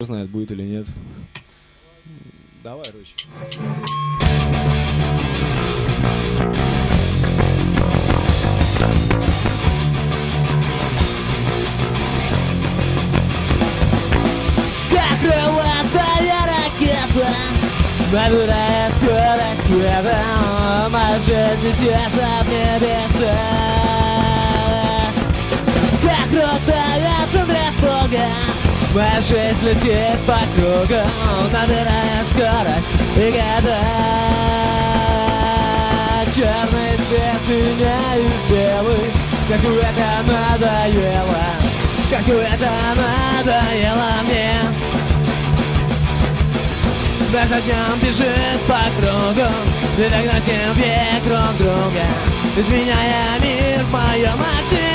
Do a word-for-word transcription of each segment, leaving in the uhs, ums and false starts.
знает, будет или нет. Давай, Ручи. Как крылатая ракета, набирая скорость света, моя жизнь несется в небеса. Как крутая центрифуга, моя жизнь летит по кругу, набирая скорость и года. Черный свет меняет белый, как все это надоело, как все это надоело мне. Раз за днем бежит по кругу, и догнать век друг друга, изменяя мир в моем окне.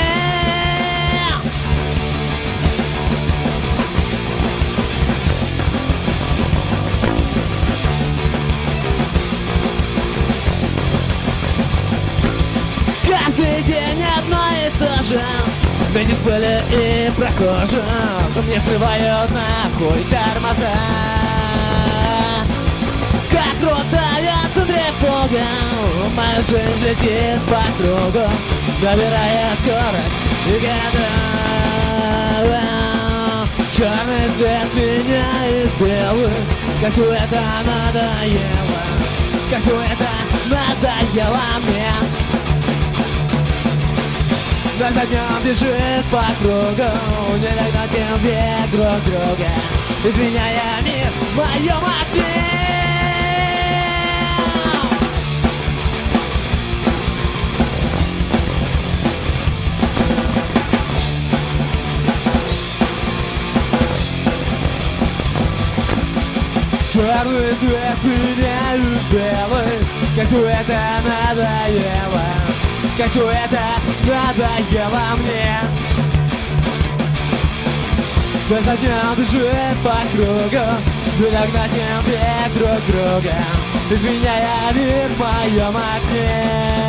Каждый день одно и то же, светит пыли и прохожих, мне срывают нахуй тормоза. Как крутая центрифуга, моя жизнь летит по кругу, набирая скорость и года. Черный цвет меняет белый, как все это надоело, как все это надоело мне. За днем бежит по кругу, не догнать век друг друга, изменяя мир в моем окне. Черный цвет меняют белый, как все это надоело, как все это надоело мне. За днем бежит по кругу, не догнать век друг друга, изменяя мир в моем окне.